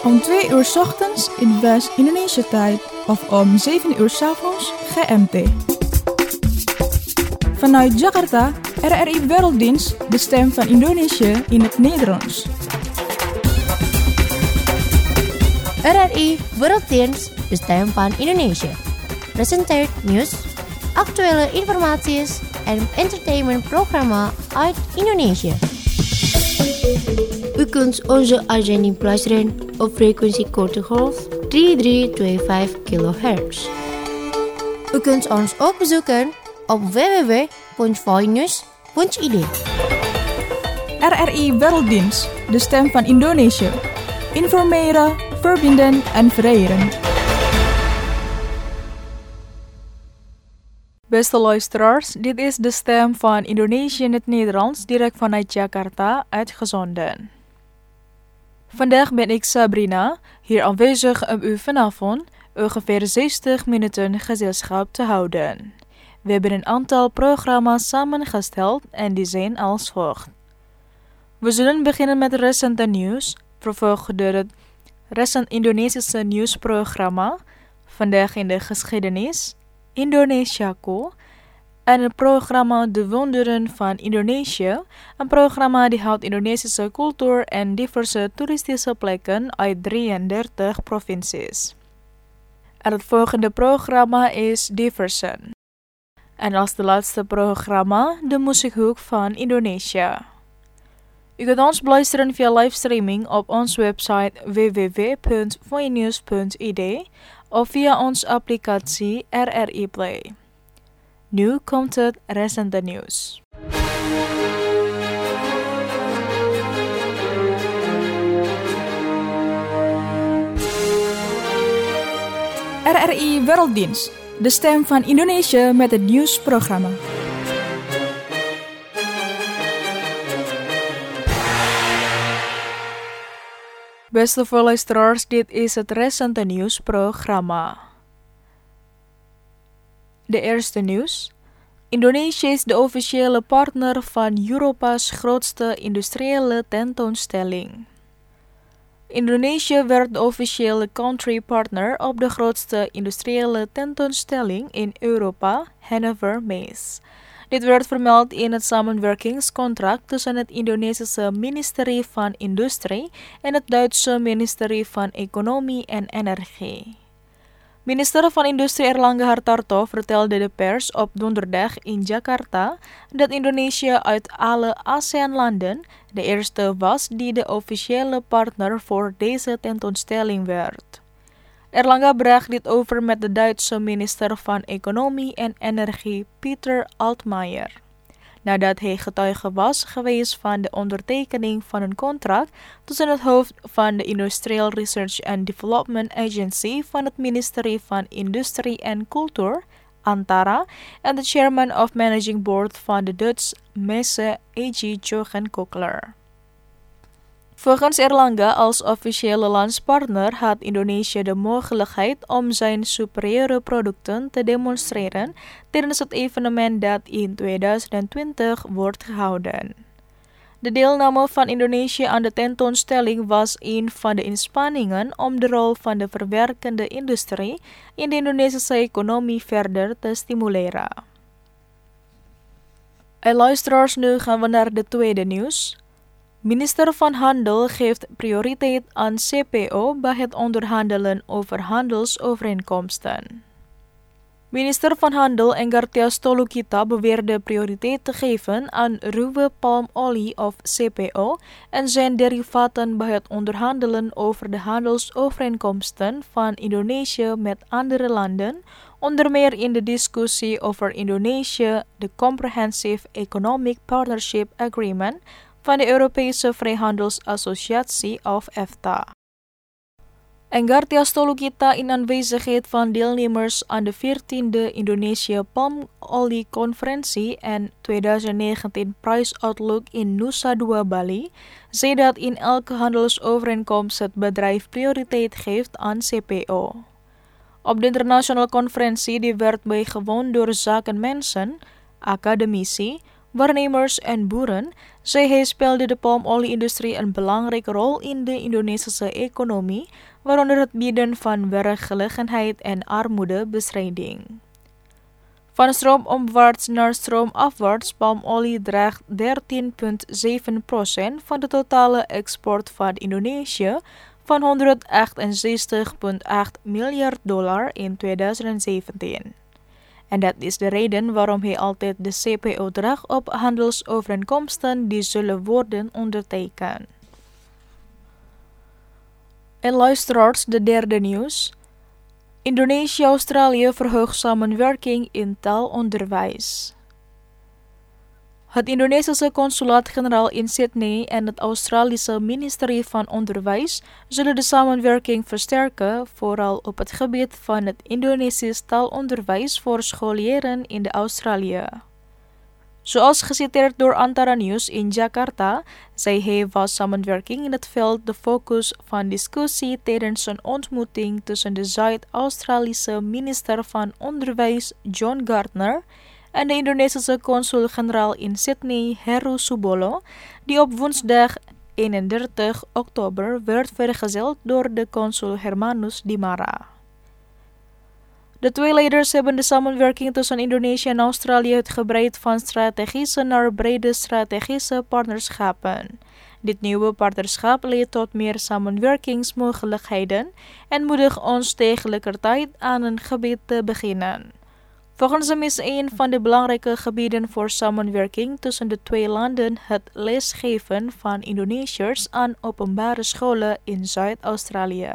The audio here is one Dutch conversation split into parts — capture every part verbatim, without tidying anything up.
Om twee uur 's ochtends in West-Indonesia tijd of om zeven uur 's avonds G M T. Vanuit Jakarta, R R I Werelddienst, de stem van Indonesië in het Nederlands. R R I Werelddienst, de stem van Indonesië. Presenteert nieuws, actuele informatie en entertainmentprogramma uit Indonesië. U kunt onze uitzending beluisteren op frequentie korte golf drie drie twee vijf kilohertz. U kunt ons ook bezoeken op w w w punt voinews punt i d. R R I Werelddienst, de stem van Indonesië. Informeren, verbinden en vereren. Beste luisteraars, dit is de stem van Indonesië in het Nederlands, direct vanuit Jakarta, uitgezonden. Vandaag ben ik Sabrina, hier aanwezig om u vanavond ongeveer zestig minuten gezelschap te houden. We hebben een aantal programma's samengesteld en die zijn als volgt. We zullen beginnen met recente nieuws, vervolgd door het recent Indonesische nieuwsprogramma, Vandaag in de Geschiedenis, Indonesiaku, en het programma De Wonderen van Indonesië, een programma die houdt Indonesische cultuur en diverse toeristische plekken uit drieëndertig provincies. En het volgende programma is Diversen. En als de laatste programma de muziekhoek van Indonesië. U kunt ons beluisteren via livestreaming op onze website w w w punt voinews punt i d of via onze applicatie R R I Play. Nu komt het recente nieuws. R R I Werelddienst, de stem van Indonesië met het nieuwsprogramma. Beste luisteraars, dit is het recente nieuwsprogramma. De eerste nieuws. Indonesië is de officiële partner van Europa's grootste industriële tentoonstelling. Indonesië werd de officiële country partner op de grootste industriële tentoonstelling in Europa, Hannover Messe. Dit werd vermeld in het samenwerkingscontract tussen het Indonesische ministerie van Industrie en het Duitse ministerie van Economie en Energie. Minister van Industrie Erlangga Hartarto vertelde de pers op donderdag in Jakarta dat Indonesië uit alle ASEAN-landen de eerste was die de officiële partner voor deze tentoonstelling werd. Erlangga bracht dit over met de Duitse minister van Economie en Energie Peter Altmaier, nadat hij getuige was geweest van de ondertekening van een contract tussen het hoofd van de Industrial Research and Development Agency van het ministerie van Industrie en Cultuur, Antara, en de chairman of managing board van de Dutch Messe A G Jochen Kokler. Volgens Erlangga als officiële landspartner had Indonesië de mogelijkheid om zijn superieure producten te demonstreren tijdens het evenement dat in tweeduizend twintig wordt gehouden. De deelname van Indonesië aan de tentoonstelling was een van de inspanningen om de rol van de verwerkende industrie in de Indonesische economie verder te stimuleren. En luisteraars, nu gaan we naar de tweede nieuws. Minister van Handel geeft prioriteit aan C P O bij het onderhandelen over handelsovereenkomsten. Minister van Handel Enggartia Stolokita beweerde prioriteit te geven aan ruwe palmolie of C P O en zijn derivaten bij het onderhandelen over de handelsovereenkomsten van Indonesië met andere landen, onder meer in de discussie over Indonesië, de Comprehensive Economic Partnership Agreement van de Europese Vrijhandelsassociatie of EFTA. Enggartia Stolokita in aanwezigheid van deelnemers aan de veertiende Indonesië Palmolieconferentie en tweeduizend negentien Price Outlook in Nusa Dua Bali, zei dat in elke handelsovereenkomst het bedrijf prioriteit geeft aan C P O. Op de internationale conferentie die werd bijgewoond door zakenmensen, academici, waarnemers en boeren, zei hij, speelde de palmolie-industrie een belangrijke rol in de Indonesische economie, waaronder het bieden van werkgelegenheid en armoedebestrijding. Van stroomopwaarts naar stroomafwaarts, palmolie draagt dertien komma zeven procent van de totale export van Indonesië van honderdachtenzestig komma acht miljard dollar in tweeduizend zeventien. En dat is de reden waarom hij altijd de C P O draagt op handelsovereenkomsten die zullen worden ondertekend. En luisteraars, de derde nieuws. Indonesië-Australië verhoogt samenwerking in taalonderwijs. Het Indonesische consulaat-generaal in Sydney en het Australische ministerie van Onderwijs zullen de samenwerking versterken, vooral op het gebied van het Indonesisch taalonderwijs voor scholieren in de Australië. Zoals geciteerd door Antara News in Jakarta, zei hij, was samenwerking in het veld de focus van discussie tijdens een ontmoeting tussen de Zuid-Australische minister van Onderwijs John Gardner en de Indonesische consul-generaal in Sydney Heru Subolo, die op woensdag eenendertig oktober werd vergezeld door de consul Hermanus Dimara. De twee leiders hebben de samenwerking tussen Indonesië en Australië uitgebreid van strategische naar brede strategische partnerschappen. Dit nieuwe partnerschap leidt tot meer samenwerkingsmogelijkheden en moedigt ons tegelijkertijd aan een gebied te beginnen. Volgens hem is een van de belangrijke gebieden voor samenwerking tussen de twee landen het lesgeven van Indonesiërs aan openbare scholen in Zuid-Australië.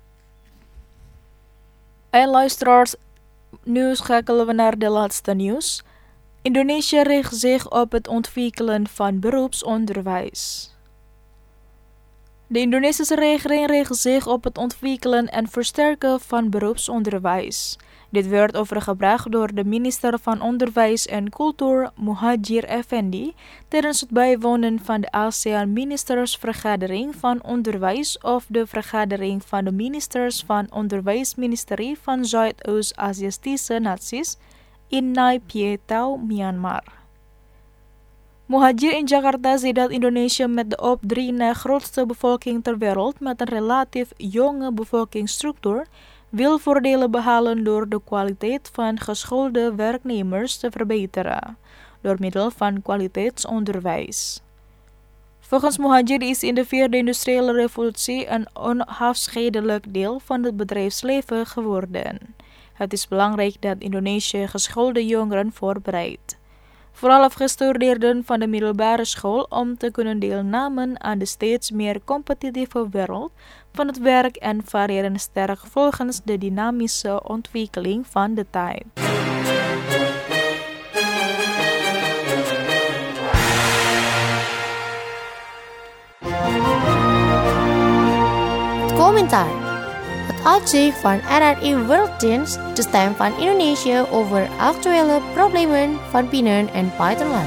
En luisteraars, nu schakelen we naar de laatste nieuws. Indonesië richt zich op het ontwikkelen van beroepsonderwijs. De Indonesische regering richt zich op het ontwikkelen en versterken van beroepsonderwijs. Dit werd overgebracht door de minister van Onderwijs en Cultuur Muhadjir Effendi tijdens het bijwonen van de ASEAN-ministersvergadering van Onderwijs of de vergadering van de ministers van Onderwijsministerie van Zuidoost-Aziatische naties in Nai Pie Tau, Myanmar. Muhadjir in Jakarta zei dat Indonesië met de op drie na grootste bevolking ter wereld met een relatief jonge bevolkingsstructuur wil voordelen behalen door de kwaliteit van geschoolde werknemers te verbeteren, door middel van kwaliteitsonderwijs. Volgens Muhadjir is in de vierde industriële revolutie een onafscheidelijk deel van het bedrijfsleven geworden. Het is belangrijk dat Indonesië geschoolde jongeren voorbereidt, vooral afgestudeerden van de middelbare school, om te kunnen deelnemen aan de steeds meer competitieve wereld van het werk en variëren sterk volgens de dynamische ontwikkeling van de tijd. Het commentaar. Het uitzicht van R R I Werelddienst, de stem van Indonesië over actuele problemen van binnen- en buitenland.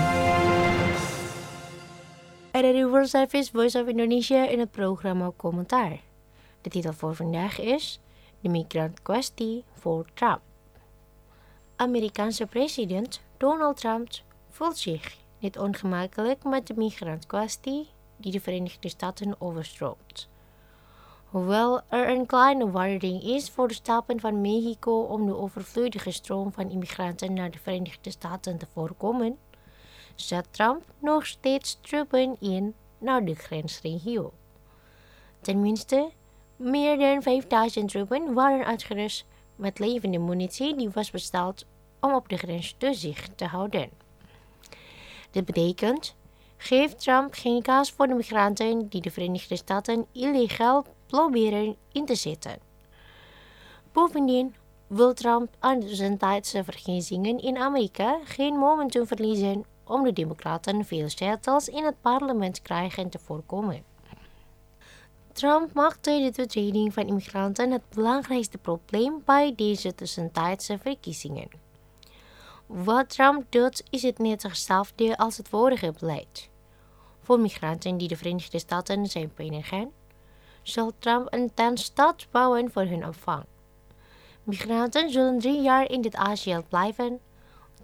R R I World Service Voice of Indonesia in het programma Commentaar. De titel voor vandaag is De migrantkwestie voor Trump. Amerikaanse president Donald Trump voelt zich niet ongemakkelijk met de migrantkwestie die de Verenigde Staten overstroomt. Hoewel er een kleine waardering is voor de stappen van Mexico om de overvloedige stroom van immigranten naar de Verenigde Staten te voorkomen, zet Trump nog steeds troepen in naar de grensregio. Tenminste, meer dan vijfduizend troepen waren uitgerust met levende munitie die was besteld om op de grens toezicht te houden. Dit betekent, geeft Trump geen kaas voor de migranten die de Verenigde Staten illegaal proberen in te zetten. Bovendien wil Trump aan zijn tijdse verkiezingen in Amerika geen momentum verliezen om de Democraten veel zetels in het parlement krijgen te voorkomen. Trump maakte de toetreding van immigranten het belangrijkste probleem bij deze tussentijdse verkiezingen. Wat Trump doet is het net hetzelfde als het vorige beleid. Voor migranten die de Verenigde Staten zijn binnengegaan, zal Trump een tentstad bouwen voor hun opvang. Migranten zullen drie jaar in dit asiel blijven,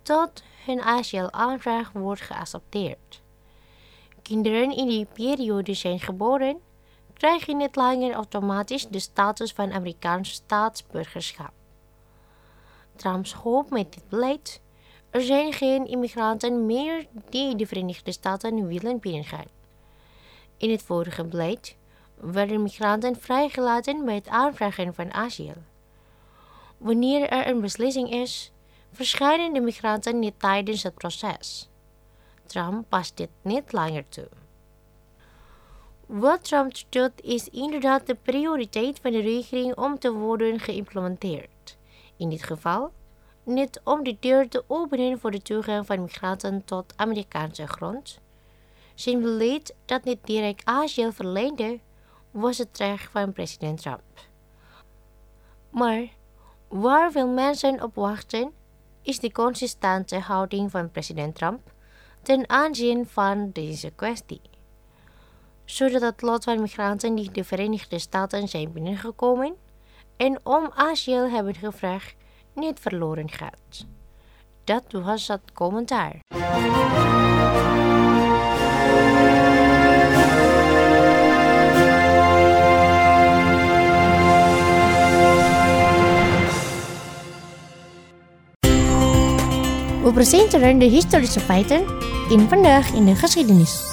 tot hun asielaanvraag wordt geaccepteerd. Kinderen in die periode zijn geboren, krijgen niet langer automatisch de status van Amerikaans staatsburgerschap. Trumps hoop met dit beleid: er zijn geen immigranten meer die de Verenigde Staten willen binnengaan. In het vorige beleid werden migranten vrijgelaten bij het aanvragen van asiel. Wanneer er een beslissing is, verschijnen de migranten niet tijdens het proces. Trump past dit niet langer toe. Wat Trump doet is inderdaad de prioriteit van de regering om te worden geïmplementeerd. In dit geval niet om de deur te openen voor de toegang van migranten tot Amerikaanse grond. Zijn beleid dat niet direct asiel verleende, was het recht van president Trump. Maar waar veel mensen op wachten, is de consistente houding van president Trump ten aanzien van deze kwestie, zodat het lot van migranten die de Verenigde Staten zijn binnengekomen en om asiel hebben gevraagd niet verloren gaat. Dat was het commentaar. We presenteren de historische feiten in Vandaag in de Geschiedenis.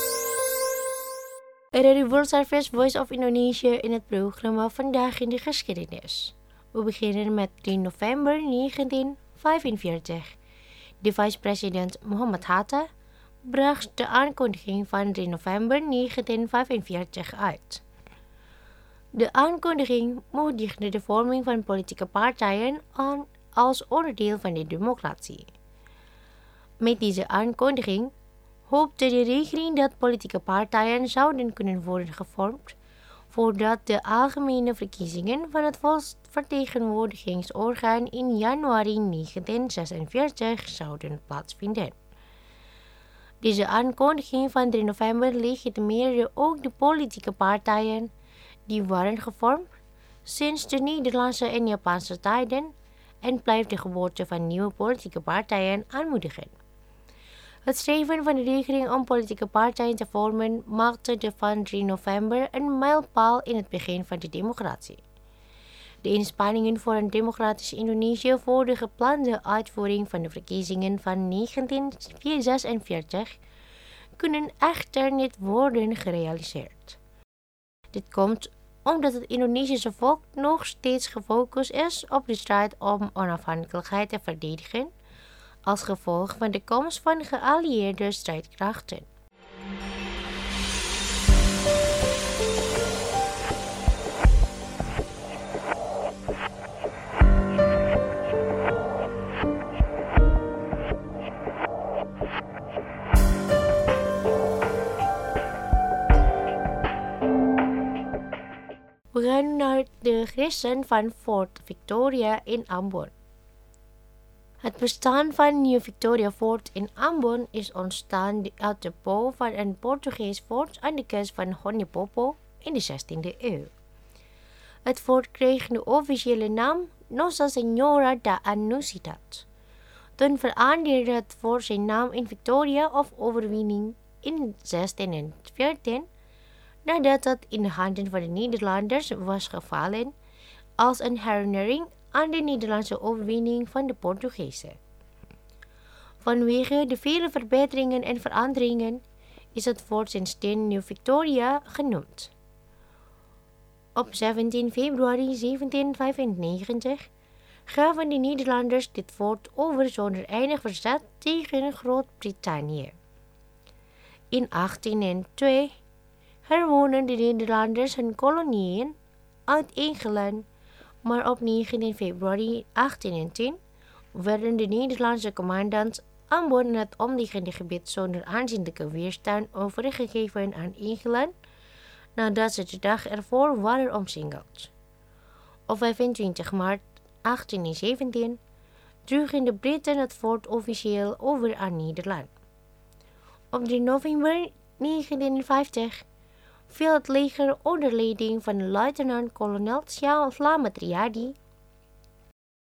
Radio World Service Voice of Indonesia in het programma Vandaag in de Geschiedenis. We beginnen met drie november negentien vijfenveertig. De vice-president Muhammad Hatta bracht de aankondiging van drie november negentien vijfenveertig uit. De aankondiging moedigde de vorming van politieke partijen aan als onderdeel van de democratie. Met deze aankondiging hoopte de regering dat politieke partijen zouden kunnen worden gevormd voordat de algemene verkiezingen van het volksvertegenwoordigingsorgaan in januari negentien zesenveertig zouden plaatsvinden. Deze aankondiging van drie november legitimeerde ook de politieke partijen die waren gevormd sinds de Nederlandse en Japanse tijden en blijft de geboorte van nieuwe politieke partijen aanmoedigen. Het streven van de regering om politieke partijen te vormen maakte de van drie november een mijlpaal in het begin van de democratie. De inspanningen voor een democratisch Indonesië voor de geplande uitvoering van de verkiezingen van negentien zesenveertig kunnen echter niet worden gerealiseerd. Dit komt omdat het Indonesische volk nog steeds gefocust is op de strijd om onafhankelijkheid te verdedigen, als gevolg van de komst van geallieerde strijdkrachten. We gaan naar de resten van Fort Victoria in Ambon. Het bestaan van Nieuw Victoria Fort in Ambon is ontstaan uit de bouw van een Portugees fort aan de kust van Honeypopo in de zestiende eeuw. Het fort kreeg de officiële naam Nossa Senhora da Anunciacidade. Toen veranderde het fort zijn naam in Victoria of Overwinning in zestien veertien, nadat het in de handen van de Nederlanders was gevallen als een herinnering aan de Nederlandse overwinning van de Portugezen. Vanwege de vele verbeteringen en veranderingen is het fort sindsdien Nieuw Victoria genoemd. Op zeventien februari zeventien vijfennegentig gaven de Nederlanders dit fort over zonder enig verzet tegen Groot-Brittannië. In achttienhonderdtwee herwonnen de Nederlanders hun koloniën uit Engeland, maar op negentien februari achttienhonderdtien werden de Nederlandse commandants Ambon en het omliggende gebied zonder aanzienlijke weerstand overgegeven aan Engeland, nadat ze de dag ervoor waren omsingeld. Op vijfentwintig maart achttienhonderdzeventien droegen de Britten het fort officieel over aan Nederland. Op drie november negentienhonderdvijftig viel het leger onder leiding van luitenant-kolonel Slamet Riyadi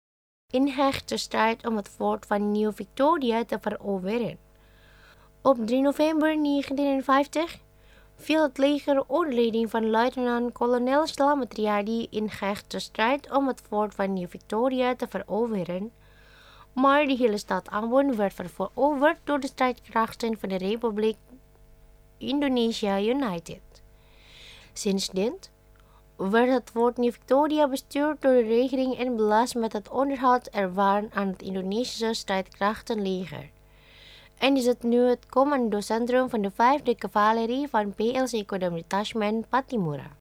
ingehechte strijd om het fort van Nieuw-Victoria te veroveren. Op drie november negentien eenenvijftig viel het leger onder leiding van luitenant-kolonel Slamet Riadi in gehechte strijd om het fort van Nieuw-Victoria te veroveren, maar de hele stad Ambon werd veroverd door de strijdkrachten van de Republiek Indonesia United. Sindsdien werd het fort Nieuw-Victoria bestuurd door de regering en belast met het onderhoud ervan aan het Indonesische strijdkrachtenleger. En is het nu het commandocentrum van de vijfde Cavalerie van P L C Kodam Detachment Pattimura.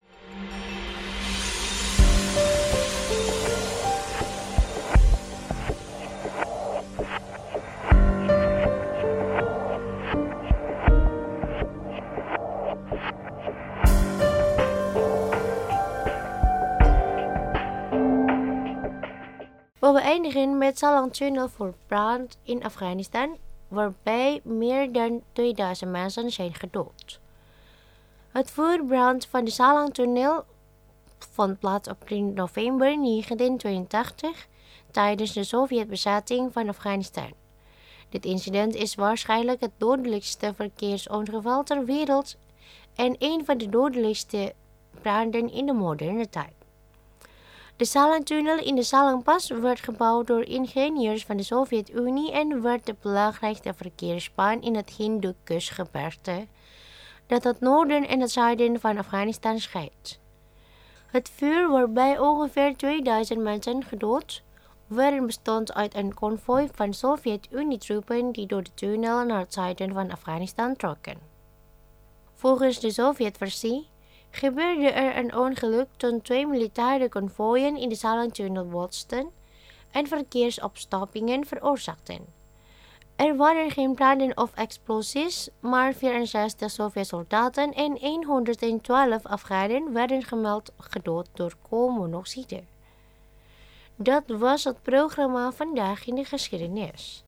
We beëindigen met Salang-tunnel voor brand in Afghanistan, waarbij meer dan tweeduizend mensen zijn gedood. Het vuurbrand van de Salang-tunnel vond plaats op drie november negentien tweeëntachtig tijdens de Sovjetbezetting van Afghanistan. Dit incident is waarschijnlijk het dodelijkste verkeersongeval ter wereld en een van de dodelijkste branden in de moderne tijd. De Salang-tunnel in de Salangpas werd gebouwd door ingenieurs van de Sovjet-Unie en werd de belangrijkste verkeersbaan in het Hindoekushgebergte, dat het noorden en het zuiden van Afghanistan scheidt. Het vuur waarbij ongeveer tweeduizend mensen gedood werden bestond uit een konvooi van Sovjet-Unie-troepen die door de tunnel naar het zuiden van Afghanistan trokken. Volgens de Sovjet-versie gebeurde er een ongeluk toen twee militaire konvooien in de Salang-tunnel botsten en verkeersopstoppingen veroorzaakten. Er waren geen branden of explosies, maar vierenzestig Sovjet-soldaten en honderdtwaalf Afghanen werden gemeld gedood door koolmonoxide. Dat was het programma Vandaag in de Geschiedenis.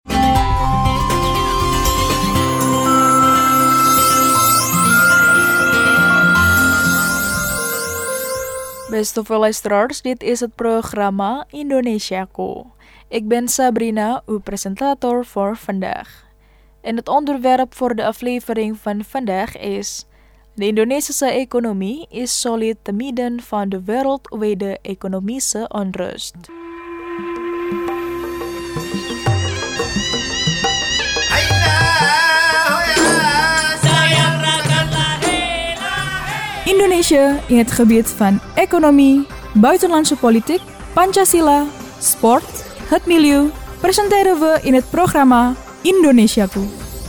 Beste luisteraars, dit is het programma Indonesiaku. Ik ben Sabrina, uw presentator voor vandaag. En het onderwerp voor de aflevering van vandaag is: de Indonesische economie is solid te midden van de wereldwijde economische onrust. Indonesië in het gebied van economie, buitenlandse politiek, Pancasila, sport, het milieu, presenteren we in het programma Indonesiaku.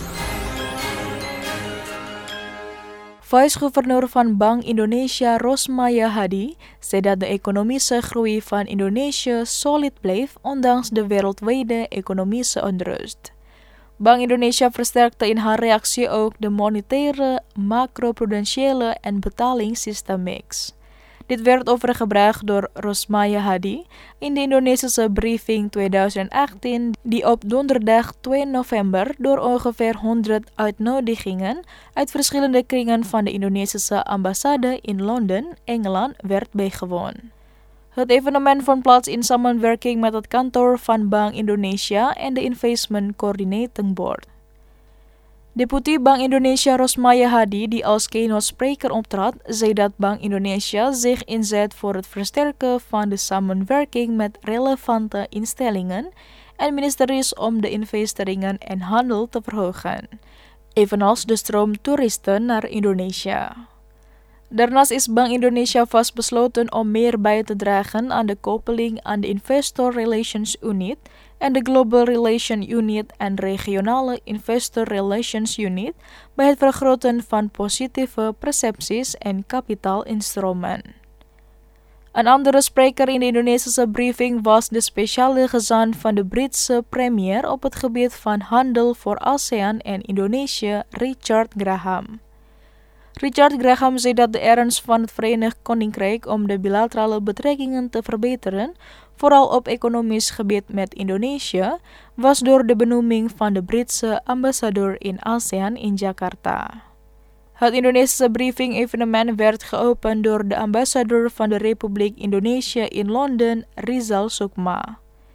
Vice-gouverneur van Bank Indonesia Rosmaya Hadi zei dat de economische groei van Indonesië solid bleef ondanks de wereldwijde economische onrust. Bank Indonesia versterkte in haar reactie ook de monetaire, macroprudentiële en betalingssysteemmix. Dit werd overgebracht door Rosmaya Hadi in de Indonesische briefing twintig achttien, die op donderdag twee november door ongeveer honderd uitnodigingen uit verschillende kringen van de Indonesische ambassade in Londen, Engeland, werd bijgewoond. Het evenement vond plaats in samenwerking met het kantoor van Bank Indonesia en de Investment Coordinating Board. Deputy Bank Indonesia Rosmaya Hadi, die als keynote-spreker optrad, zei dat Bank Indonesia zich inzet voor het versterken van de samenwerking met relevante instellingen en ministeries om de investeringen en handel te verhogen, evenals de stroom toeristen naar Indonesië. Daarnaast is Bank Indonesia vastbesloten om meer bij te dragen aan de koppeling aan de Investor Relations Unit en de Global Relations Unit en regionale Investor Relations Unit bij het vergroten van positieve percepties en kapitaalinstrumenten. Een andere spreker in de Indonesische briefing was de speciale gezant van de Britse premier op het gebied van handel voor ASEAN en Indonesië, Richard Graham. Richard Graham zei dat de ernst van het Verenigd Koninkrijk om de bilaterale betrekkingen te verbeteren, vooral op economisch gebied met Indonesië, was door de benoeming van de Britse ambassadeur in ASEAN in Jakarta. Het Indonesische briefing-evenement werd geopend door de ambassadeur van de Republiek Indonesië in Londen, Rizal Sukma.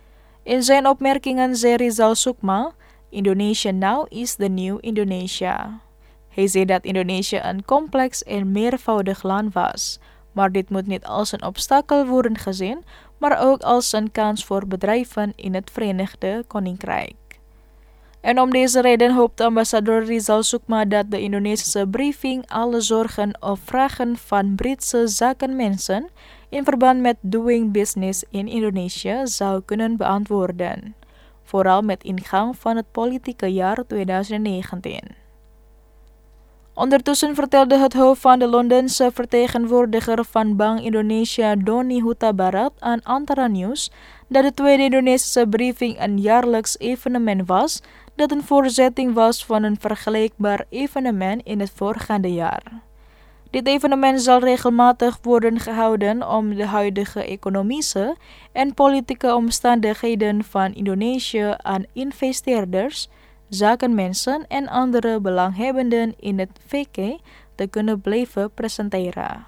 In zijn opmerkingen zei Rizal Sukma, Indonesia now is the new Indonesia. Hij zei dat Indonesië een complex en meervoudig land was, maar dit moet niet als een obstakel worden gezien, maar ook als een kans voor bedrijven in het Verenigde Koninkrijk. En om deze reden hoopt ambassadeur Rizal Sukma dat de Indonesische briefing alle zorgen of vragen van Britse zakenmensen in verband met doing business in Indonesië zou kunnen beantwoorden, vooral met ingang van het politieke jaar twintig negentien. Ondertussen vertelde het hoofd van de Londense vertegenwoordiger van Bank Indonesia Doni Huta Barat aan Antara News dat de tweede Indonesische briefing een jaarlijks evenement was dat een voortzetting was van een vergelijkbaar evenement in het voorgaande jaar. Dit evenement zal regelmatig worden gehouden om de huidige economische en politieke omstandigheden van Indonesië aan investeerders, zakenmensen en andere belanghebbenden in het V K te kunnen blijven presenteren.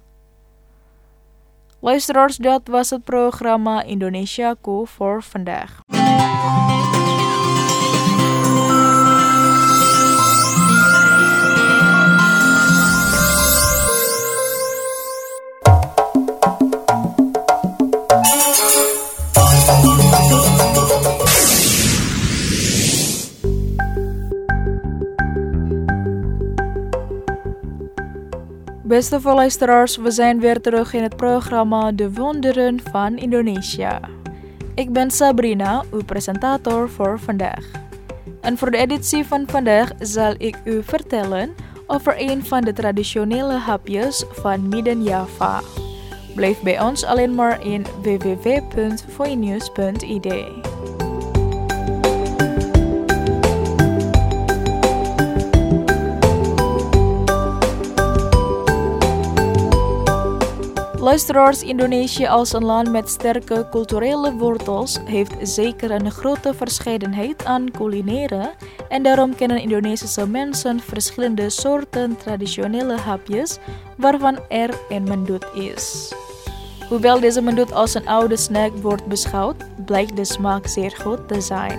Luisteraars, dat was het programma Indonesiaku voor vandaag. Beste luisteraars, we zijn weer terug in het programma De Wonderen van Indonesië. Ik ben Sabrina, uw presentator voor vandaag. En voor de editie van vandaag zal ik u vertellen over een van de traditionele hapjes van Midden-Java. Blijf bij ons alleen maar in w w w punt voinews punt i d. Luisteraars, Indonesië als een land met sterke culturele wortels heeft zeker een grote verscheidenheid aan culinaire en daarom kennen Indonesische mensen verschillende soorten traditionele hapjes waarvan er een mendoet is. Hoewel deze mendoet als een oude snack wordt beschouwd, blijkt de smaak zeer goed te zijn.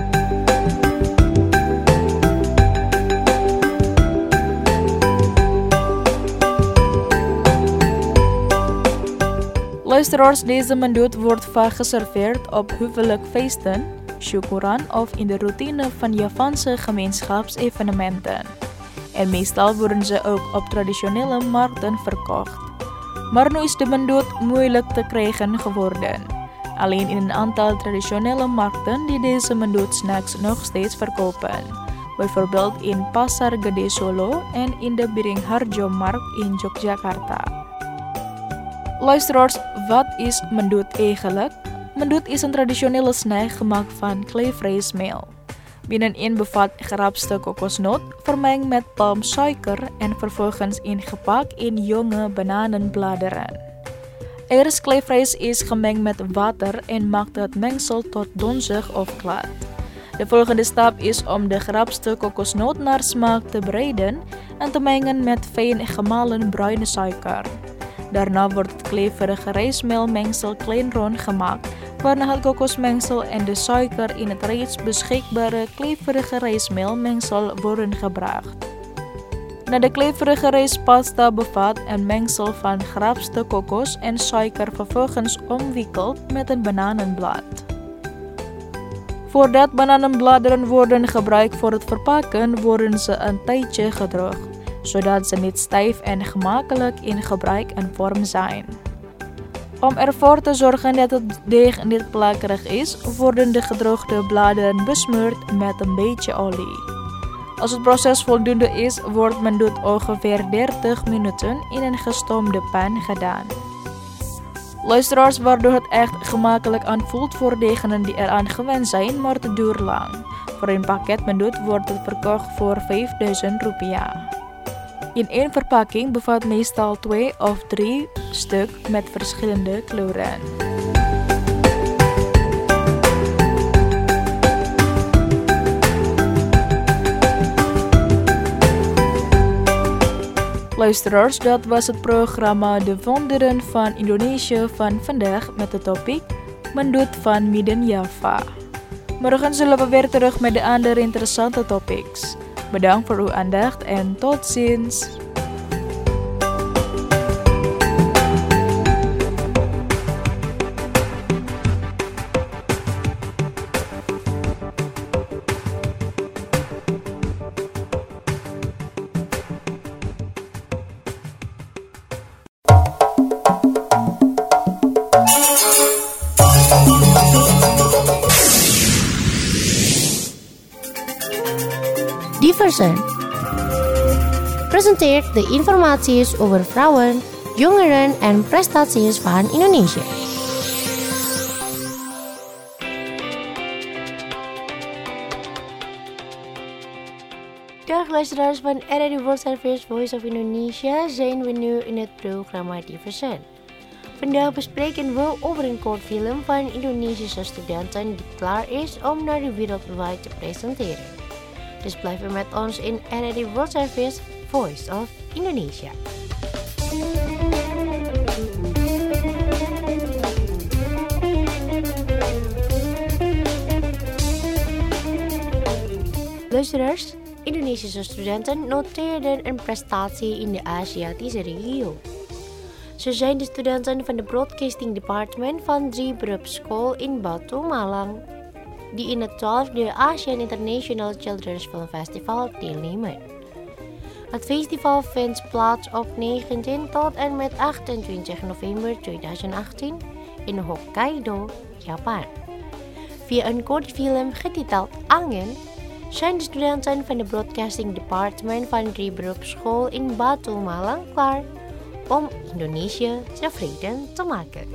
Luisteraars, deze mendoet wordt vaak geserveerd op huwelijkfeesten, syukuran of in de routine van Javaanse gemeenschapsevenementen. En meestal worden ze ook op traditionele markten verkocht. Maar nu is de mendoet moeilijk te krijgen geworden. Alleen in een aantal traditionele markten die deze mendoet snacks nog steeds verkopen. Bijvoorbeeld in Pasar Gede Solo en in de Biringharjo-markt in Yogyakarta. Luisteraars, wat is mendoet eigenlijk? Mendoet is een traditionele snack gemaakt van kleefrijsmeel. Binnenin bevat gerapste kokosnoot, vermengd met palmsuiker en vervolgens ingepakt in jonge bananenbladeren. Eerst kleefrijs is gemengd met water en maakt het mengsel tot donzig of glad. De volgende stap is om de gerapste kokosnoot naar smaak te bereiden en te mengen met fijn gemalen bruine suiker. Daarna wordt het kleverige rijstmeelmengsel klein rond gemaakt, waarna het kokosmengsel en de suiker in het reeds beschikbare kleverige rijstmeelmengsel worden gebracht. Na de kleverige rijstpasta bevat een mengsel van gerapste kokos en suiker vervolgens omwikkeld met een bananenblad. Voordat bananenbladeren worden gebruikt voor het verpakken, worden ze een tijdje gedroogd, zodat ze niet stijf en gemakkelijk in gebruik en vorm zijn. Om ervoor te zorgen dat het deeg niet plakkerig is, worden de gedroogde bladeren besmeurd met een beetje olie. Als het proces voldoende is, wordt mendoet ongeveer dertig minuten in een gestoomde pan gedaan. Luisteraars, waardoor het echt gemakkelijk aanvoelt voor degenen die eraan gewend zijn, maar te duur lang. Voor een pakket mendoet wordt het verkocht voor vijfduizend rupiah. In één verpakking bevat meestal twee of drie stuk met verschillende kleuren. Luisteraars, dat was het programma De Wonderen van Indonesië van vandaag met de topic Mendut van Midden Java. Morgen zullen we weer terug met de andere interessante topics. Bedankt voor uw aandacht en tot ziens. Diversen presenteert de informaties over vrouwen, jongeren en prestaties van Indonesië. Dag luisteraars van R R I World Service Voice of Indonesia, zijn we nu in het programma Diversen. Vandaag bespreken we over een kort film van Indonesische studenten die klaar is om naar de wereldwijd te presenteren. Dus blijf er met ons in R R I World Service Voice of Indonesia. Luisteraars, Indonesische studenten noteerden een prestatie in de Aziatische regio. Ze zijn de studenten van de Broadcasting Department van drie beroepsschool in Batu, Malang, die in het twaalfde Asian International Children's Film Festival deelnemen. Het festival vindt plaats op negentien tot en met achtentwintig november tweeduizend achttien in Hokkaido, Japan. Via een korte film getiteld Angin zijn de studenten van de Broadcasting Department van drie beroepsschool in Batu, Malang klaar om Indonesië tevreden te maken.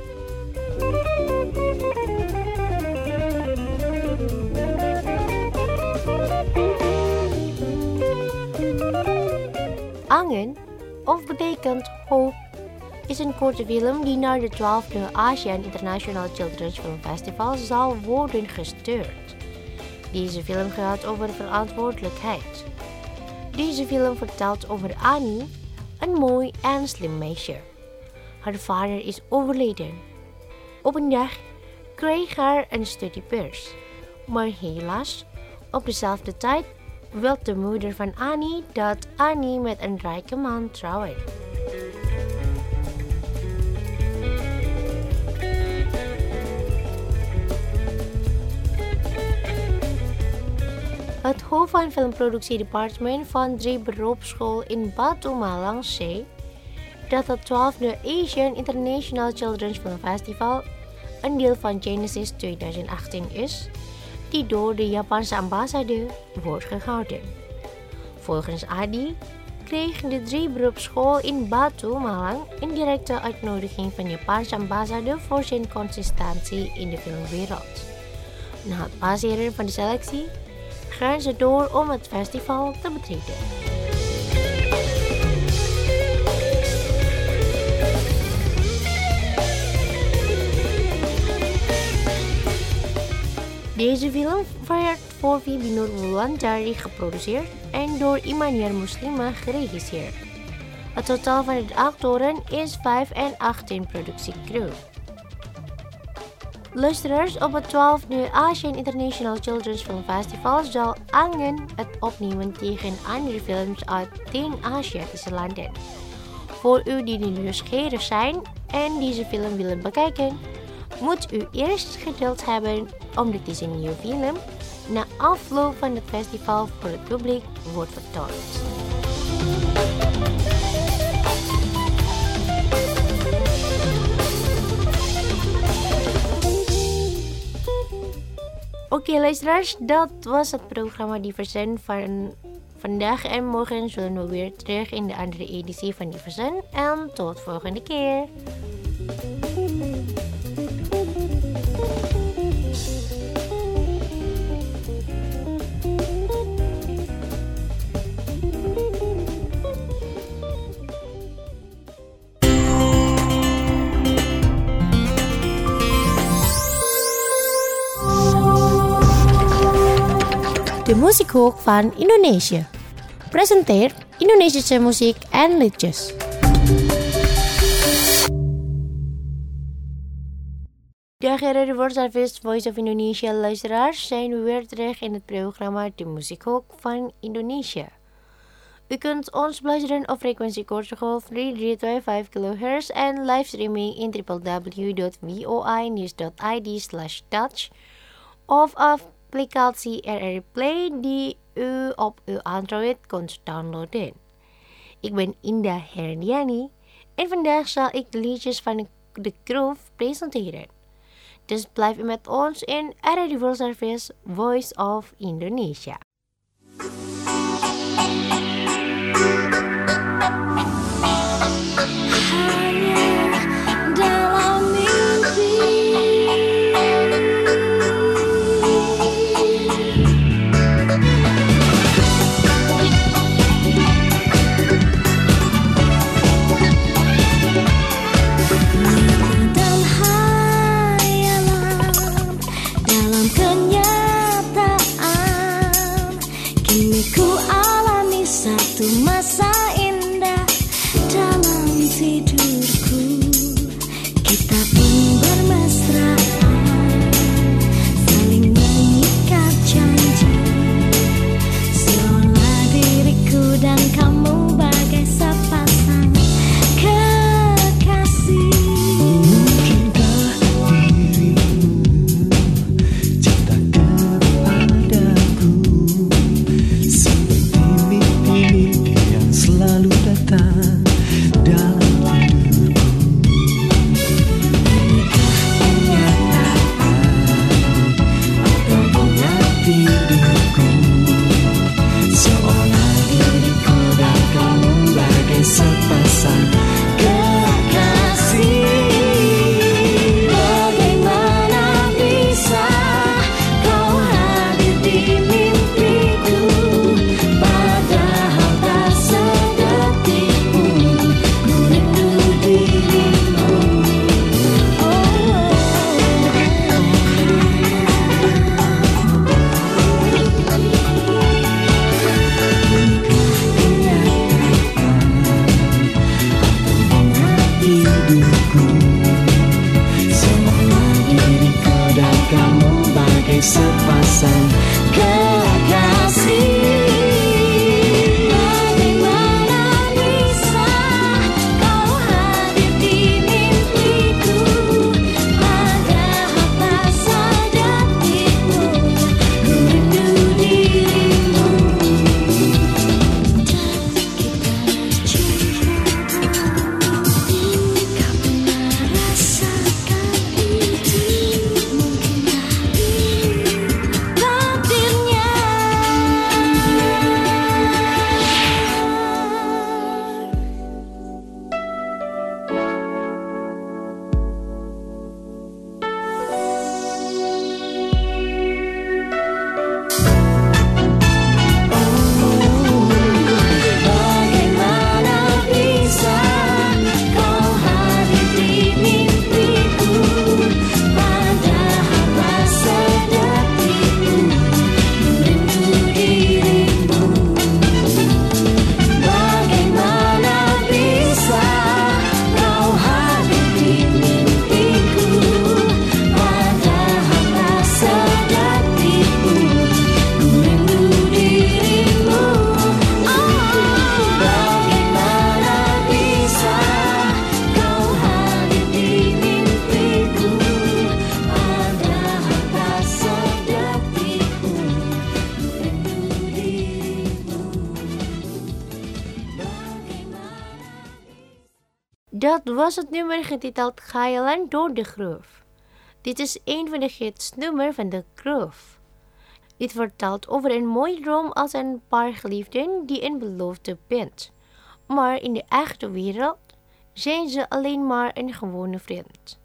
Angin, of betekent hoop, is een korte film die naar de twaalfde Asian International Children's Film Festival zal worden gestuurd. Deze film gaat over verantwoordelijkheid. Deze film vertelt over Annie, een mooi en slim meisje. Haar vader is overleden. Op een dag kreeg haar een studiebeurs. Maar helaas, op dezelfde tijd wil de moeder van Annie dat Annie met een rijke man trouwen. Het hoofd van filmproductiedepartement van drie beroepsschool in Batu, Malang zei dat het twaalfde Asian International Children's Film Festival een deel van Genesis tweeduizend achttien is, die door de Japanse ambassade wordt gehouden. Volgens Adi kregen de drie beroepsschool in Batu, Malang een directe uitnodiging van de Japanse ambassade voor zijn consistentie in de filmwereld. Na het passeren van de selectie gaan ze door om het festival te betreden. Deze film werd voor Vibinur Wulandari geproduceerd en door Imaniar Muslima geregisseerd. Het totaal van de actoren is vijf en achttien productiecrew. Luisteraars, op het twaalfde Asian International Children's Film Festival zal Angin het opnemen tegen andere films uit tien Aziatische landen. Voor u die nieuwsgierig zijn en deze film willen bekijken, moet u eerst geduld hebben omdat deze nieuwe film na afloop van het festival voor het publiek wordt vertoond. Oké okay, luisteraars, dat was het programma Diversen van vandaag en morgen zullen we weer terug in de andere editie van Diversen en tot volgende keer. De muziekhoek van Indonesië. Presenteert Indonesische muziek en liedjes. Dag R R World Service Voice of Indonesia luisteraars, zijn we weer terug in het programma De Muziekhoek van Indonesia. U kunt ons beluisteren op frequentie kortgolf drie drie twee vijf kilohertz en livestreaming in w w w dot voinews dot i d slash touch of applicatie R R Play die u op uw Android kunt downloaden. Ik ben Indah Herdiani en vandaag zal ik de liedjes van de Groove presenteren. Dus blijf u met ons in R R World Service Voice of Indonesia. Dat was het nummer getiteld Khayalan door de Groove. Dit is een van de hitsnummer van de Groove. Dit vertelt over een mooie droom als een paar geliefden die een belofte bindt. Maar in de echte wereld zijn ze alleen maar een gewone vriend.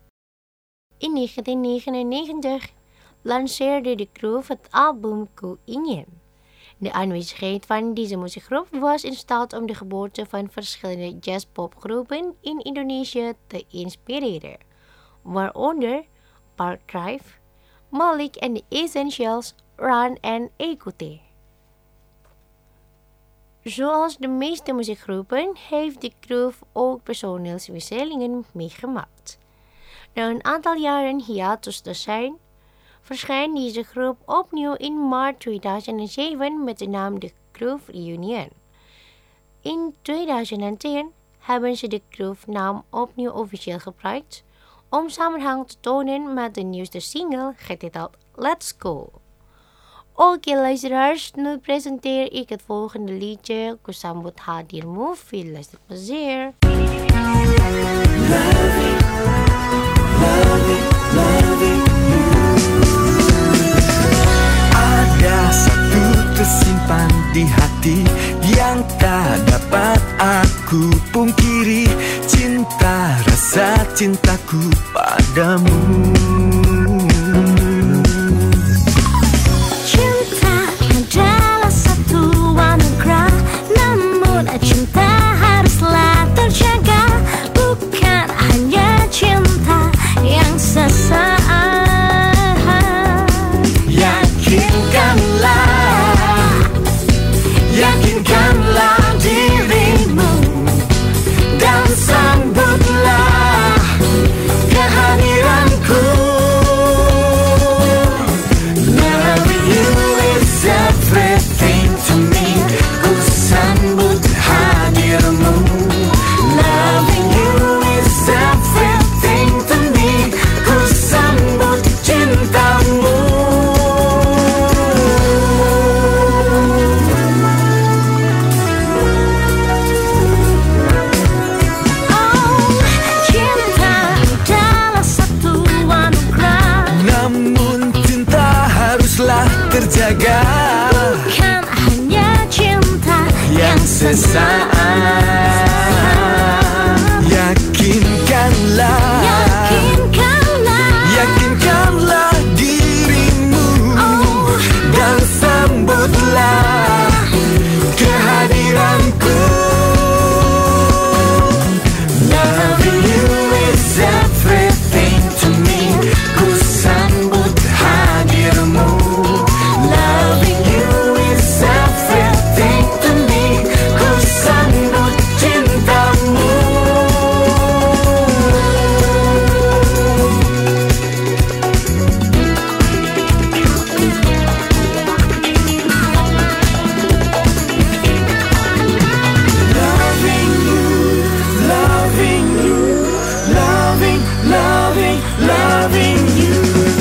In negentien negenennegentig lanceerde de Groove het album Ku Ingin. De aanwezigheid van deze muziekgroep was in staat om de geboorte van verschillende jazzpopgroepen in Indonesië te inspireren, waaronder Park Drive, Malik en The Essentials, Ran en Ekute. Zoals de meeste muziekgroepen heeft de Groove ook personeelswisselingen meegemaakt. Na een aantal jaren hiatus te zijn, verscheen deze groep opnieuw in maart tweeduizend zeven met de naam The Groove Reunion. In tweeduizend tien hebben ze de Groove-naam opnieuw officieel gebruikt om samenhang te tonen met de nieuwste single getiteld Let's Go. Oké luisteraars, nu presenteer ik het volgende liedje, Kusambut Hadirmu. Veel luisterplezier. Loving, loving, loving you. Ada satu tersimpan di hati yang tak dapat aku pungkiri, cinta rasa cintaku padamu. Cinta adalah satu anugerah, namun cinta haruslah terjaga, bukan hanya cinta yang sesaat. Yakinkanlah, yakinkanlah dirimu dan sambutlah kehadiranku. Loving you is everything to me. Ku sambut hadirmu. Loving you is everything to me. Ku sambut cintamu. Terjaga, bukan hanya cinta yang sesaat. Yakinkanlah, Yakinkanlah, yakinkanlah dirimu, oh, dan sambutlah kehadiranku. Loving you is everything to me. Ku sambut hadirmu. Loving you is everything to me. Ku sambut cintamu. Loving you, loving you, loving, loving, loving you.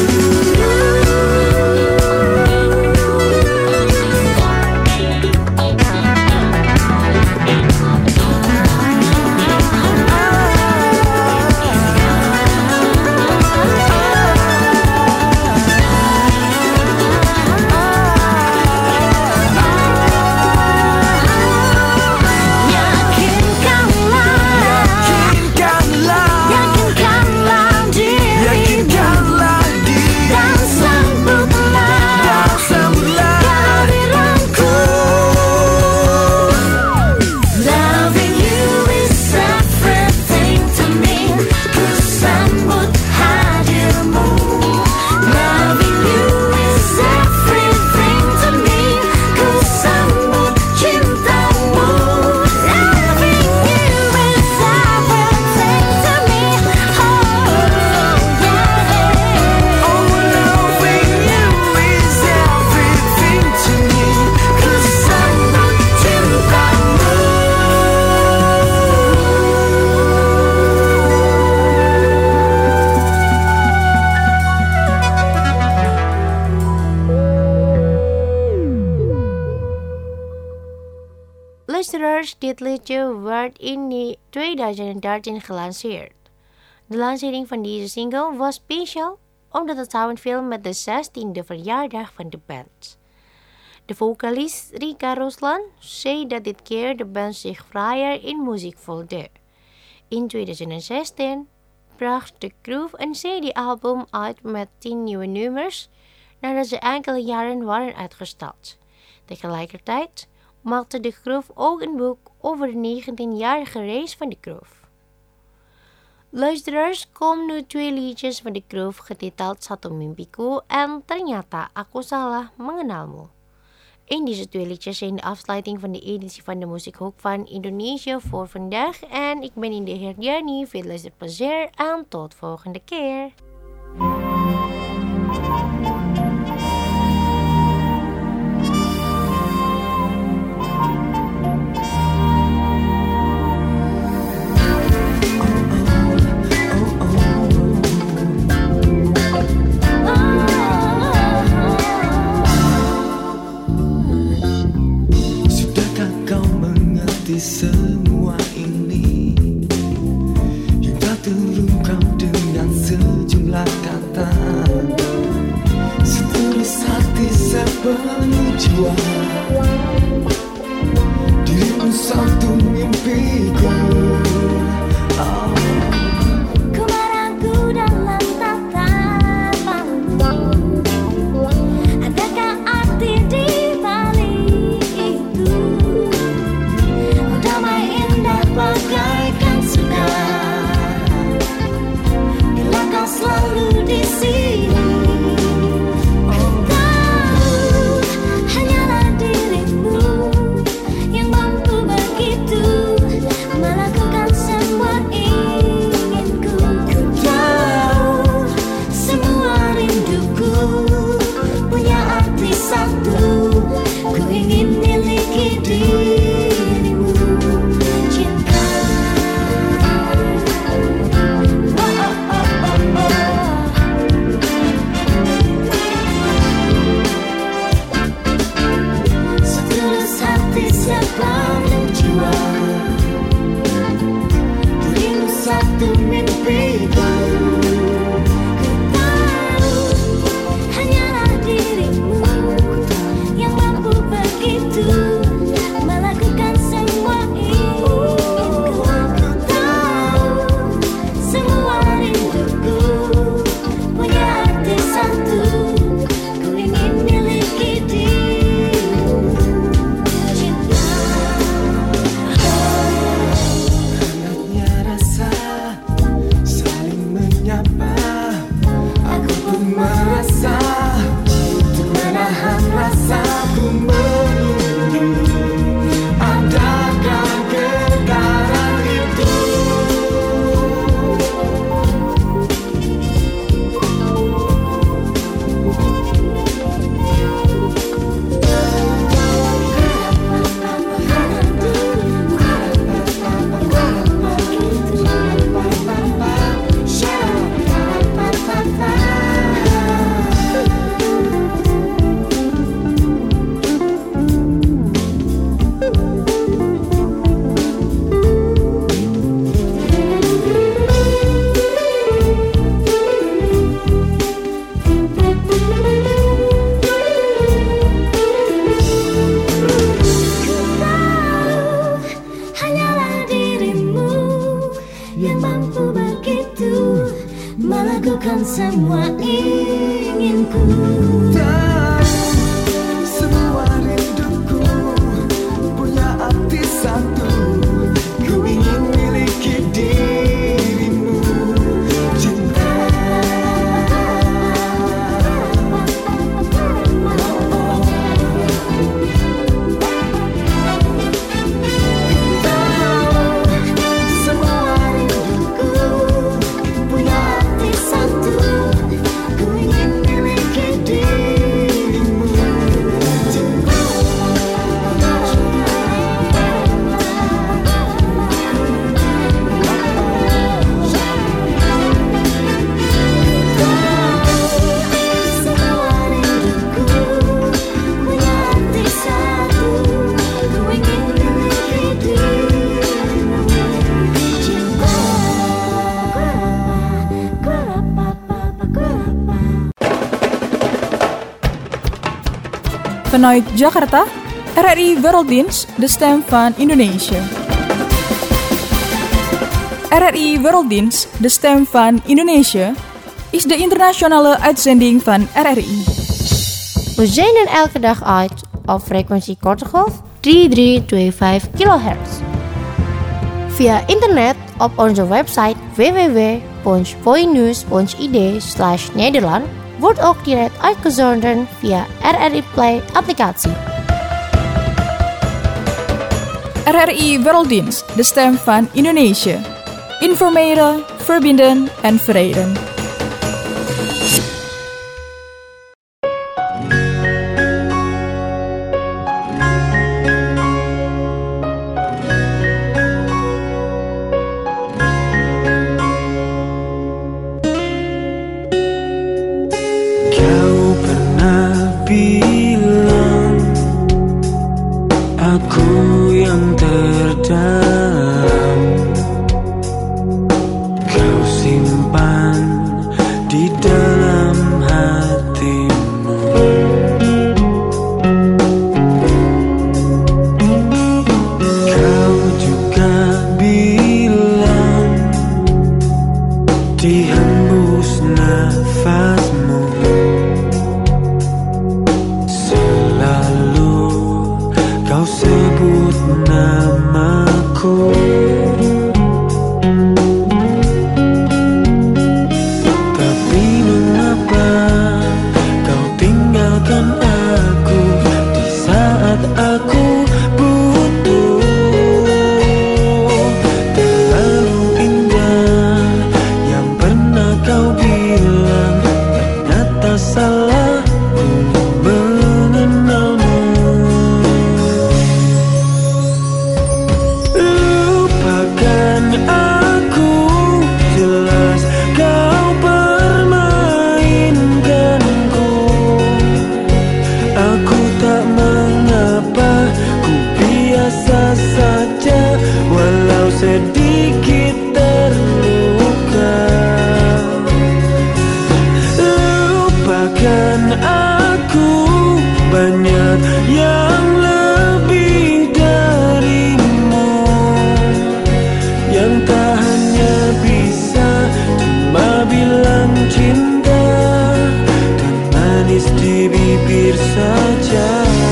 Yakinkanlah, yakinkanlah dirimu, yakinkanlah dirimu, dan sambutlah, dan sambutlah kehadiranku. Loving you is everything to me. Ku sambut hadirmu. Loving you is everything to me. Ku sambut cintamu. Loving you is everything to me. Oh yeah. Oh, loving you is everything to me. Ku sambut cintamu. Luisteraars, dit liedje werd in tweeduizend dertien gelanceerd. De lancering van deze single was speciaal omdat het samenviel met de zestiende verjaardag van de band. De vocalist Rika Ruslan zei dat dit keer de band zich vrijer in muziek voelde. In tweeduizend zestien bracht de Groove een C D-album uit met tien nieuwe nummers nadat ze enkele jaren waren uitgesteld. Tegelijkertijd maakte de Groove ook een boek over de negentienjarige reis van de Groove. Luisteraars, komen nu twee liedjes van de Groove getiteld Satu Mimpiku en Ternyata Aku Salah Mengenalmu. En deze twee liedjes zijn de afsluiting van de editie van de Muziekhoek van Indonesië voor vandaag. En ik ben in de heer Diani. Veel luisterplezier en tot volgende keer. Semua ini yang tak terungkap dengan sejumlah kata, setulus hati sepenuh jiwa, dirimu satu mimpiku. Oh. Ku meragu dalam tatapanmu, adakah arti di balik itu? Bagaikan surga bila kau selalu di sini. Ku tahu hanyalah dirimu yang mampu begitu melakukan semua inginku. Ku tahu semua rinduku punya arti satu. Ku ingin miliki dirimu. Melakukan semua inginku. Semua rinduku punya arti satu. Ku ingin miliki dirimu. Cinta. Semua rinduku punya arti satu. Ku ingin miliki dirimu. Cinta. Semua rinduku punya arti satu. Ku ingin miliki dirimu. Cinta. Vanuit Jakarta, R R I Werelddienst, de stem van Indonesië. R R I Werelddienst, de stem van Indonesië, is de internationale uitzending van R R I. We zenden elke dag uit op frequentie korte golf drie drie twee vijf kilohertz. Via internet op onze website w w w punt voinews punt i d slash Nederland wordt ook direct uitgezonden via R R I Play applicatie. R R I Werelddienst, de stem van Indonesië. Informeren, verbinden en vreden. Kau pernah bilang aku yang terdalam, kau simpan di dalam hatimu. Kau juga bilang di hembus nafasmu selalu kau sebut namaku. Tapi mengapa kau tinggalkan aku di saat aku butuh? Terlalu indah yang pernah kau bilang, ternyata salahku mengenalmu. Lupakan aku, jelas kau permainkanku. Aku tak mengapa, ku biasa saja, walau sedikit terluka. Lupakan aku, banyak yang lebih darimu, yang tak hanya bisa cuma bilang cinta dan manis di bibir saja.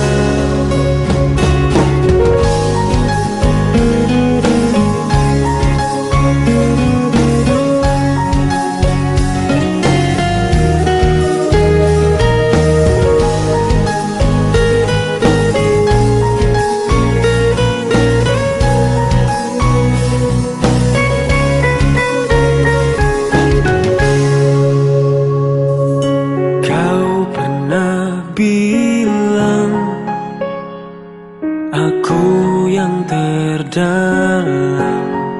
Kau pernah bilang aku yang terdalam,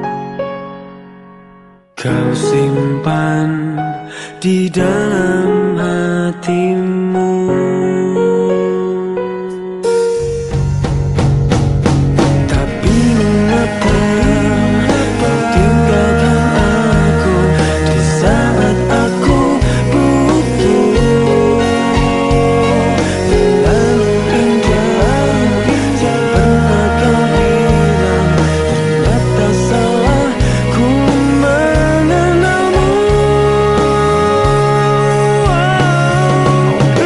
kau simpan di dalam hatimu. Tapi mengapa kau tinggalkan aku di saat aku butuh? Terlalu indah yang pernah kau bilang, ternyata salahku mengenalmu.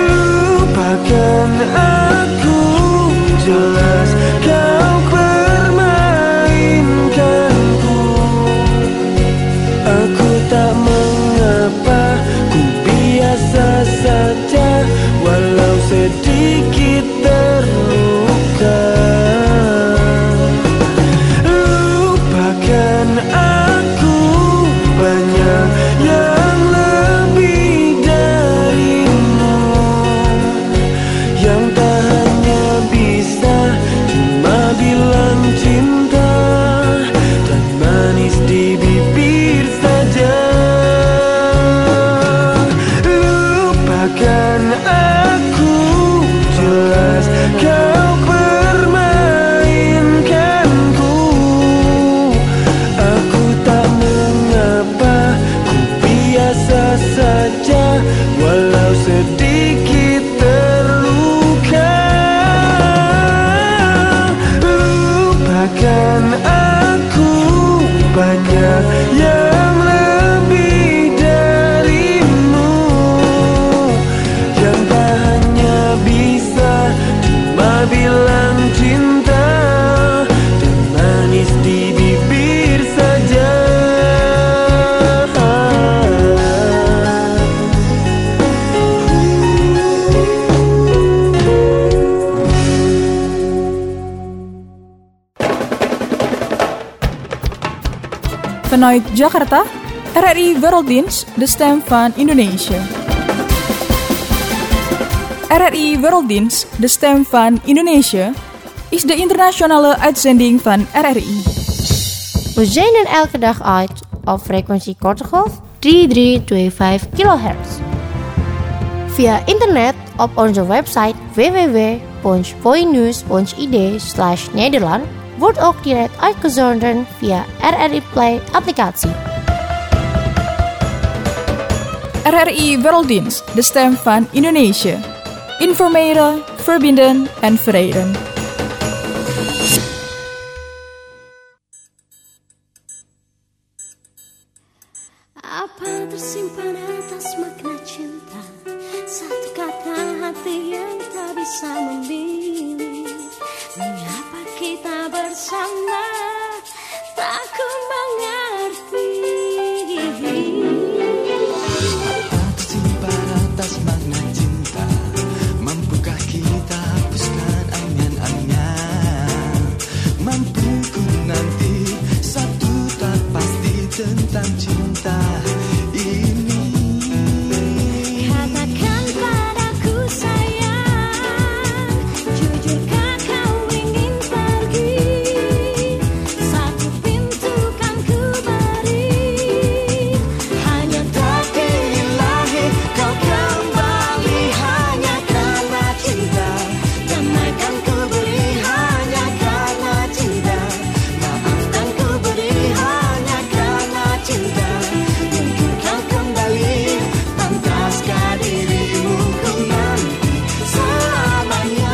Vanuit Jakarta, R R I Werelddienst, de stem van Indonesië. R R I Werelddienst, de stem van Indonesië, is de internationale uitzending van R R I. We zenden elke dag uit op frequentie korte golf drie drie twee vijf kilohertz. Via internet op onze website w w w punt voinews punt i d slash Nederland wordt ook direct uitgezonden via R R I Play applicatie. R R I Werelddienst, de stem van Indonesië. Informeren, verbinden en verenigen. Apa tersimpan atas makna cinta? Satu kata hati yang tak bisa memilih. Mengapa kita bersama? Tak ku mengerti. Apa tersimpan atas makna cinta? Mampukah kita hapuskan angan-angan? Mampu nanti satu tak pasti tentang cinta ini. Katakan padaku sayang, jujurkah kau ingin pergi? Satu pintu kan ku beri. Hanya takdir ilahi kau kembali hanya karena cinta. Damai kan ku beri hanya karena cinta. Maafkan ku beri hanya karena cinta. Mungkin kau kembali, pantaskah dirimu ku nanti selamanya.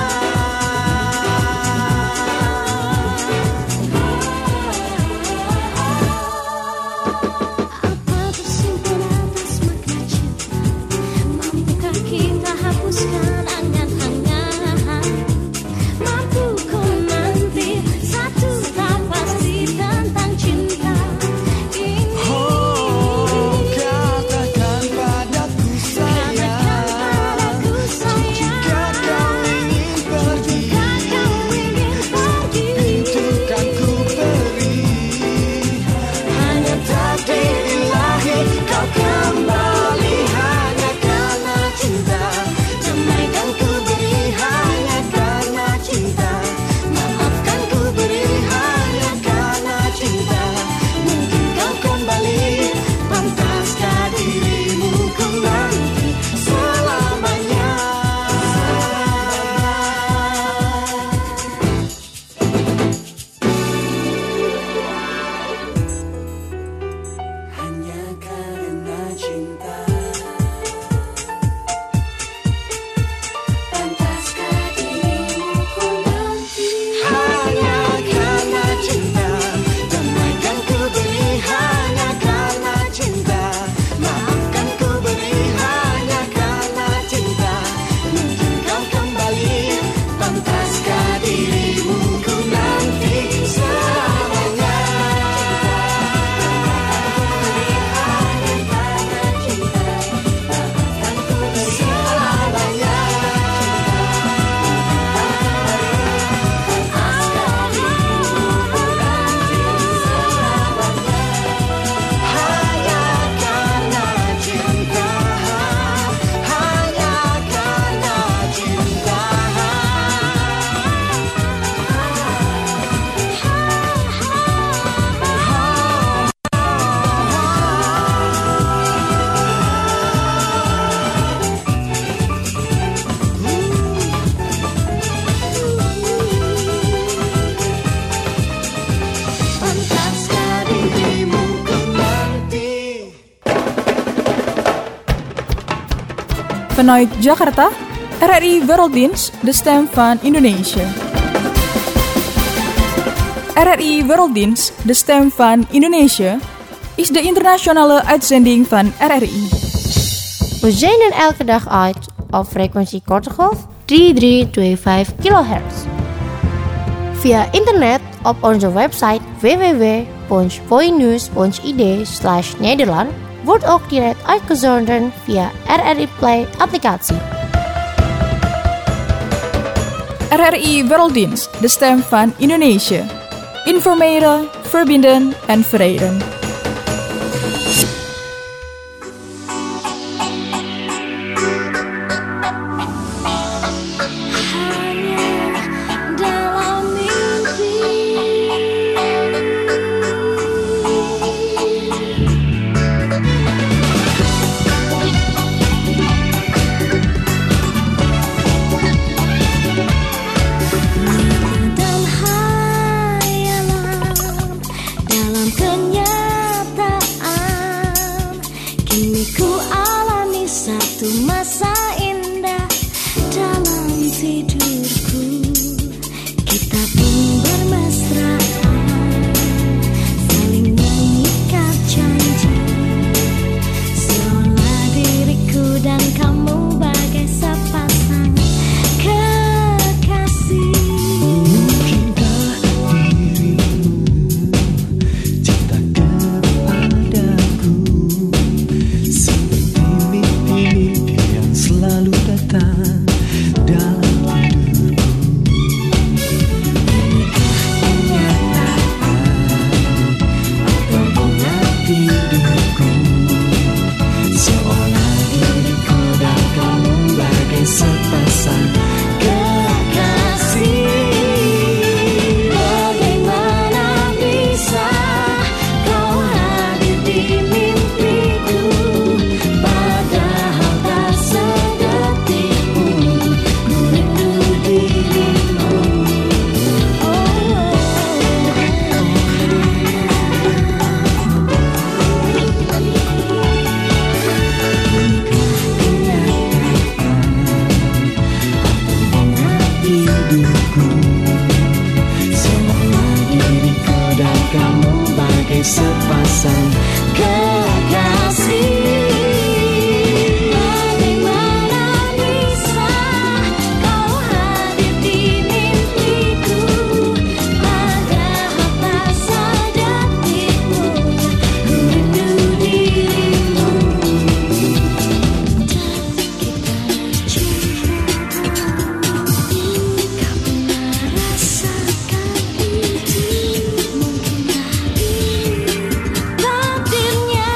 Apa tersimpan atas makna cinta? Mampukah kita hapuskan angan-angan? Mampukah nanti satu tak pasti tentang cinta ini? Oh, katakan padaku sayang, Katakan padaku jika sayang, kau ingin pergi, jika kau ingin pergi. pintu kan ku beri. Hanya takdir ilahi kau kembali hanya karena cinta. Damai kan ku beri hanya karena cinta. Maafkan ku beri hanya karena cinta. Mungkin kau kembali, pantaskah dirimu ku nanti selamanya. Hanya karena cinta. Pantaskah dirimu ku nanti? Hanya karena cinta. Damaikan ku beri hanya karena cinta. Maafkan ku beri hanya karena cinta. Mungkin kau kembali, pantaskah dirimu ku nanti selamanya. Hanya karena cinta. Hanya karena cinta. Pantaskah dirimu ku nanti. Vanuit Jakarta, R R I Werelddienst, de stem van Indonesië. R R I Werelddienst, de stem van Indonesië, is de internationale uitzending van R R I. We zenden elke dag uit op frequentie korte golf drie drie twee vijf kilohertz. Via internet op onze website w w w punt voinews punt i d slash Nederland wordt ook direct uitgezonden via R R I Play applicatie. R R I Werelddienst, de stem van Indonesië. Informeren, verbinden en verenigen. satu masa indah dalam tidurku. Kita pun bermesraan, saling mengikat janji, seolah diriku dan kamu bagai sepasang kekasih. Mungkinkah dirimu cinta kepadaku seperti mimpi-mimpi yang selalu datang dalam tidurku. Tidurku seolah diriku dan kamu bagai sepasang kekasih. Bagaimana bisa kau hadir di mimpiku, padahal tak sedetik pun ku rindu dirimu. Hidupku seolah diriku dan kamu bagai sepasang Kekasih, bagaimana bisa kau hadir di mimpiku, padahal tak sedetik pun ku rindu dirimu. Kita bercinta, kau pernah rasakan itu, mungkinkah ini takdirnya.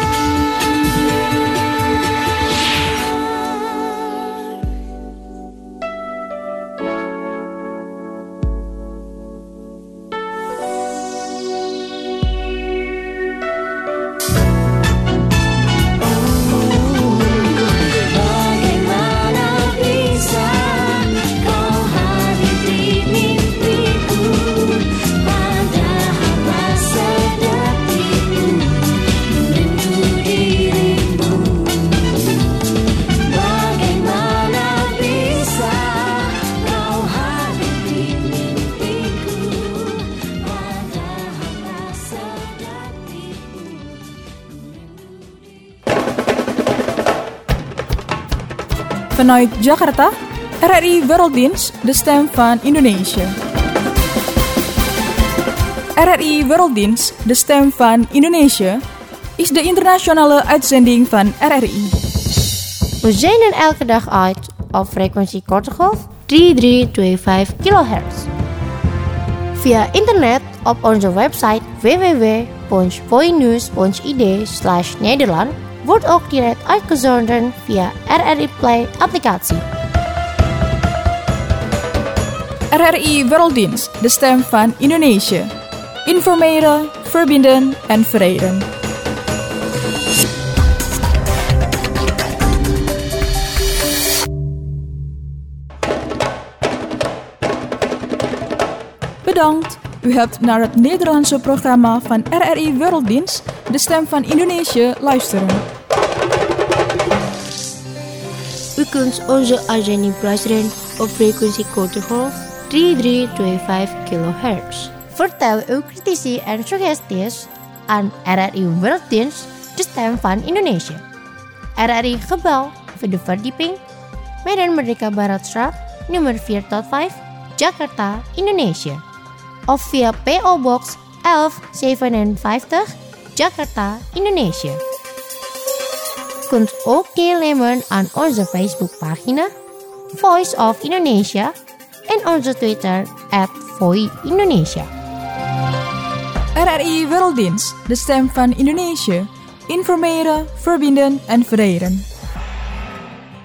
Bagaimana bisa kau hadir di mimpiku, padahal tak sedetik pun ku rindu dirimu. Bagaimana bisa kau hadir di mimpiku, padahal tak sedetik pun ku rindu dirimu. Vanuit Jakarta, R R I Werelddienst, de stem van Indonesië. R R I Werelddienst, de stem van Indonesië, is de internationale uitzending van R R I. We zenden elke dag uit op frequentie korte golf drie drie twee vijf kilohertz. Via internet op onze website w w w punt voinews punt i d slash Nederland wordt ook direct uitgezonden via R R I Play applicatie. R R I Werelddienst, de stem van Indonesië. Informeren, verbinden en verenigen. Bedankt. U hebt naar het Nederlandse programma van R R I Werelddienst, de stem van Indonesië, luisteren. U kunt onze uitzending beluisteren op frequentie korte golf drie drie twee vijf kilohertz. Vertel uw critici en suggesties aan R R I Werelddienst, de stem van Indonesië. R R I Gebel voor de verdieping, Medan Merdeka Baratstraat, nummer vier tot vijf, Jakarta, Indonesië. Of via P O Box elf zevenenvijftig, Jakarta, Indonesië. U kunt ook deelnemen aan onze Facebookpagina Voice of Indonesia en onze Twitter at Voi Indonesia. R R I Werelddienst, de stem van Indonesië. Informeren, verbinden en verenigen.